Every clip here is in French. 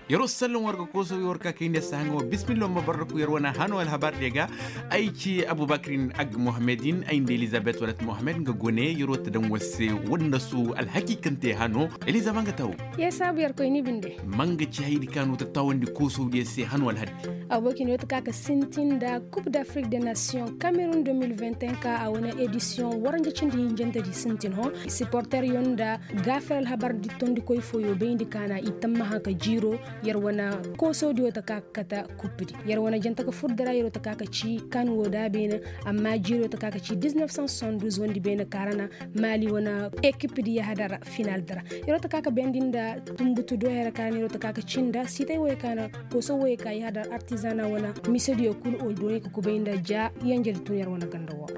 yaro sallon warga koso yorka kinde sango bismillah mabarraku yarwana hano al habar dega aici abubakrin ag mohamedin ainde elizabeth walat mohamed ngone yaro tadan wase wanda su al hakikante hano elizabeth ngataw ya sabu yar koy ni binde manga ci haydi kanu ta tawandi koso de se hano al haddi abokin yoto kaka sintinda coupe d'afrique des nations cameroun 2021 ka awona édition waranje cindi hinjante di sintin ho supporter yonda gafel habar di tondi koy foyo beindi kana itamma haka jiro yarwana koso di wata kaka kupidi yarwana janta ka furdara yaro ta kaka ci kan woda bena amma jiro ta kaka ci 1972 wondi bena karana mali wana équipe di ya hadara final dara yaro ta kaka bendinda tumbutu do hera kan yaro ta kaka cinda sitay way kana koso way ka ya hadar artisana wana misedi kul o do ko benda ja yanjel tun yarwana ganda wo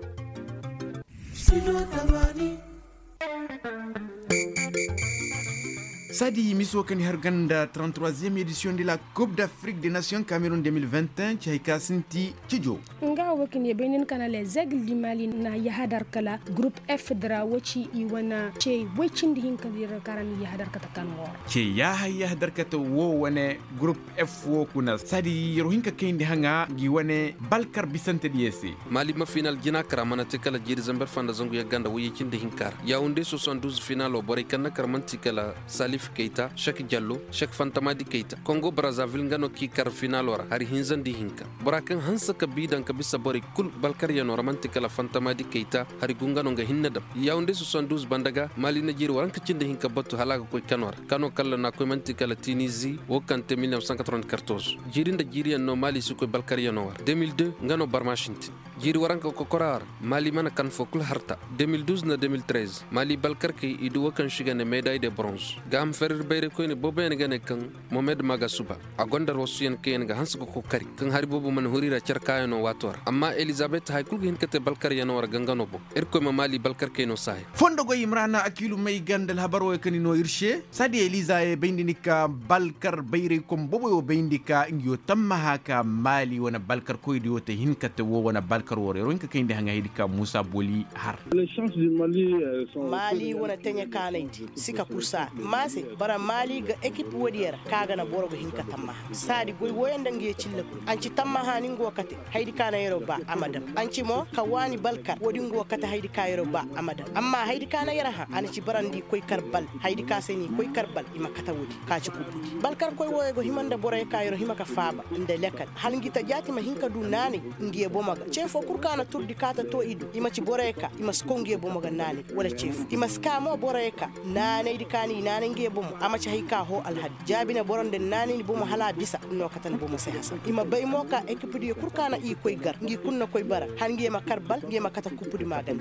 Sadi miso kan harganda 33e édition de la Coupe d'Afrique des Nations Cameroun 2021 Tchaïka Sinti Tidjo. Nga wakin ye benin kana les aigles du Mali na yahadar kala groupe F dra wachi iwana che wechin din kan dira karan yahadar kata kan wo. Che yahadar kata wo wane groupe F wo kuna sadi rohinka kende hanga gi wane balkar bisante diese. Mali ma final gina karamana te kala jiri zambar fanda zangu ya ganda wo yekin de hinkar. Yaoundé 72 final o bore kana karamanti kala Salif Keita, Cheikh Diallo, Cheikh Fantamadi Keita. Congo Brazzaville ngano ki kar final wara hari hinzandi hinka. Borakan hansa ka bidan ka bisa bori kul balkar yano romantika la Fantamadi Keita hari gungano nga hinnadam. Yaoundé 72 bandaga Mali na jiri waranka cinde hinka batu halaga koy kanwar. Kano kala na koy mantika la Tunisie wokante 1994. Jiri nda jiri no Mali su koy balkar yano war. 2002 ngano Barmashinti. Jiri waranka ko korar Mali mana kan fokul harta. 2012 na 2013 Mali balkar kay idu wakan shiga ne médaille de bronze. Gam ferir bayre ko ne boben gane kan Mohamed Maga Suba a gondar wasu yan kayen ga hansu ko kari kan hari bobu man hurira cerkayo no wator amma Elizabeth haykul hin kate balkar yano war gangano bo irko ma Mali balkar keno sahe fondo go imrana akilu may gandal habaro e kanino irshe sadi Eliza e bindika balkar bayre ko bobo yo bindika ngyo tamma haka Mali wana balkar ko idi wote hin kate wo wana balkar wore ronka kende hanga hidika Musa Boli har les chances du Mali sont Mali wana tanya kanaiti sika kusa mase bara Mali ga équipe wodiyara kaga na borogo hinka tamma sadi goy woyanda ngiye cille ko anci tamma hani ngo kate haydi kana yero ba amadam anci mo kawani balkar wodi ngo kate haydi ka yero ba amadam amma haydi kana yara ha anci barandi koy karbal haydi ka seni koy karbal ima kata wodi ka ci kubudi balkar koy woyego himanda boray ka yero himaka faaba inde lekal hal ngita jati ma hinka du nani ngiye bomaga cefo kurkana turdi kata to idu ima ci boray ka ima skongiye bomaga nani wala cefo ima skamo boray ka nane di kani nane ngiye bomo amacha hika ho alhad jabina boronde nani ni bomo hala bisa no katan bomo sai hasan ima bay moka équipe di kurkana i koy gar ngi kunna koy bara han ngi ma karbal ngi ma kata kupudi magan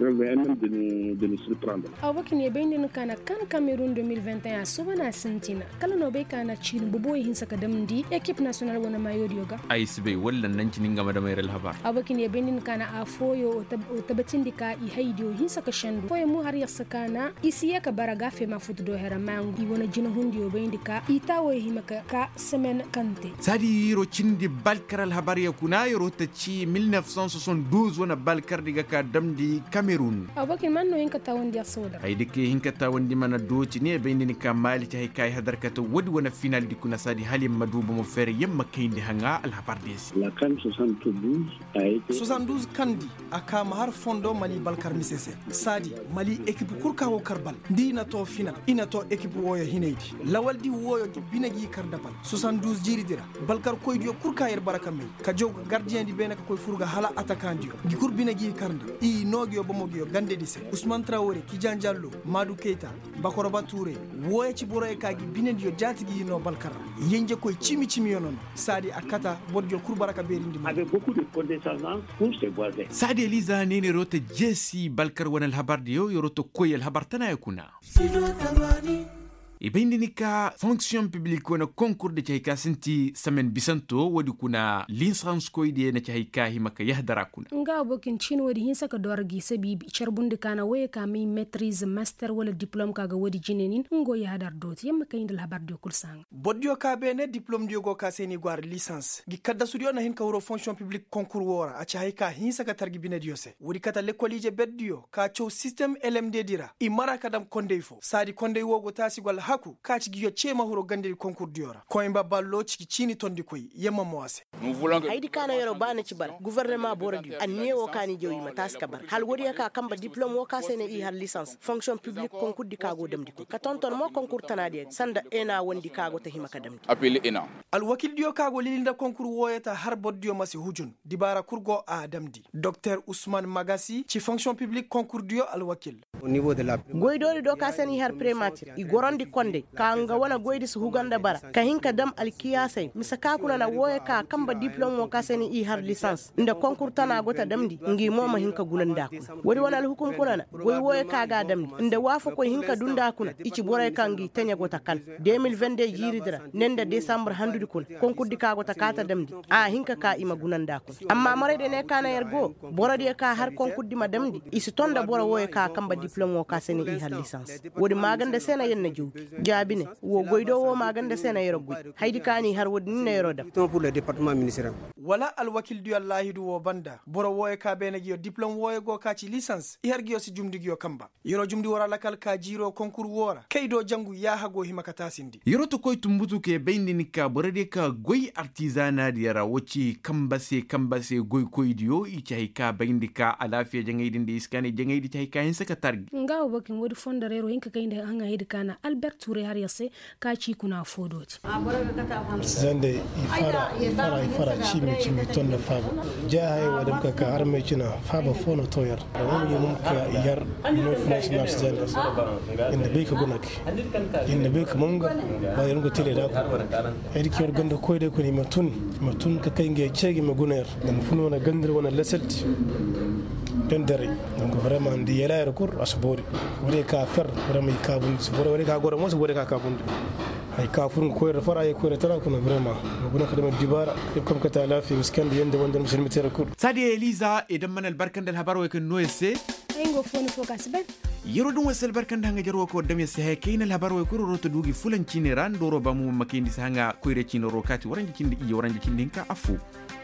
de nous surprendre. Awakin ye benin kana kan Cameroun 2021 subana sintina kala no be kana chin bobo hin saka damdi équipe nationale wana mayo yoga aisbe wallan nan cinin game da mayral habar awakin ye benin kana afoyo o tabatindika i haydio hin saka shandu foyo mu har yasakana isiya ka baraga fe ma futudo hera mangu i wona jina hundi o beyndika itawo himaka ka semaine kante sadi ro cindi balkar al habar yakuna yoro taci 1972 wana balkar diga ka damdi Cameroun awakin man no hinka tawandi asoda haydike hinka tawandi mana doci ne beyndini ka mali ta hay hadar ka to wodi wana final dikuna sadi halim madubo mo fere yemma kayndi hanga al habar des La CAN 72 a été 72 kandi akama har fondo Mali balkar misese sadi Mali équipe kurka wo karbal dina to final ina to équipe woyo hineydi lawaldi woyo to binagi kardabal 72 jiri dira balkar koydiyo kurka yer baraka me ka jogo gardien di bena koy furga hala atakandiyo gi kur binagi karda i nogiyo bomogiyo gande dise Ousmane Traoré Kijan Diallo Madou Keita Bakoroba Touré woyo ci boroy ka gi binediyo jatigi no balkar yenje koy chimi yonon sadi akata bodjo kur baraka berindi avec beaucoup de condescendance pour ses voisins. sadi Eliza nene rota jesi balkar wana al habar diyo yoroto koy al habar tana yakuna ibindika fonction publique wana concours de chayka sinti semaine bisanto wadi kuna licence koyde na chayka himaka yahdara kuna nga bokin chin wadi hinsa ka dorgi sabibi charbunde kana waye ka mi maîtrise master wala diplôme kaga wadi jinenin ngo yahdar doti yamma kayndal habar de kursang boddio ka bene diplôme diogo ka seni gwar licence gi kadda studio na hin ka woro fonction publique concours wora acha hayka hinsa ka targi bine diose wadi kata l'école je beddio ka cho système LMD dira i mara kadam kondey fo sadi kondey wogo tasi gwal haku ka ci giyo ce mahuro gande concours diora ko imba ballo ci cini tondi koy yamma moase haydi kana yero bana ci bar gouvernement borodi anne wo kani joyi matas ka bar hal wori ka kamba diplôme wo ka sene i har licence fonction publique concours di kago dem diko ka tonton mo concours tanade sanda ena wondi kago ta hima ka dem appel ena al wakil diyo kago lilinda concours woyata har boddiyo masi hujun dibara kurgo a damdi docteur Ousmane Magasi ci fonction publique concours diyo al wakil au niveau de la goydori do ka seni har prémature i gorondi konde ka nga wana goydi su huganda bara ka hinka dam al kiyasai misaka kuna na woye ka kamba diplôme wo ka seni i har licence nda concours tana gota damdi ngi moma hinka gunanda ku wori wana al hukum kuna goy woye ka ga damdi nda wafu ko hinka dunda kuna ici boray kangi tanya gota kal 2022 jiridra nenda décembre handudi kun concours di ka gota kata damdi a hinka ka ima gunanda ku amma mare de ne kana yergo borodi ka har concours di madamdi isi tonda bora woye ka kamba diplôme wo ka seni i har licence wodi maganda sena yenna juuki jaabine wo goydo wo maganda sena yero goy haydi kani har wodi ne yero dam pour le département ministériel wala al wakil du Allah du wo banda boro woye ka bene giyo diplôme woye go ka ci licence i har giyo si jumdi giyo kamba yero jumdi wara lakal ka jiro concours wora kaydo jangu ya hago himakata sindi yero to koy tumbutu ke bayndini ka borade ka goy artisanat yara woci kambase goy koydiyo i chay ka bayndi ka alafiya jangaydi ndi iskani jangaydi chay ka hin saka targi ngawo bakin wodi fondarero hinka kayinde hanga hedi kana Albert Touré har yasse ka ci kuna fodoti zande ifara chimi tonda faba jahay wadam ka har me china faba fono toyar da mun yi mun ka yar no national zande inda bai ka gunaki inda bai ka munga ba yan go tele da ko hedi ki ganda koyde ko ni matun ka kai nge chegi me guner dan funo na gandar wana laset don dare donc vraiment ndi yela recours asbori wori ka fer vraiment ka bun wori ka gora mo wori ka bun ay ka furun ko re fara ay ko re tara ko vraiment guna kadama dibara comme ka ta lafi miskan di yende wonde musulmi tere kur sadi Eliza idan manal barkandal habaro e kan noyese engo foni focus ben yero dum wasal barkanda hanga jaro ko dam yese kayna habaro e ko roto dugi fulan cine ran doro bamu makindi sanga ko re cine rokati waranji cindi i waranji cindi ka afu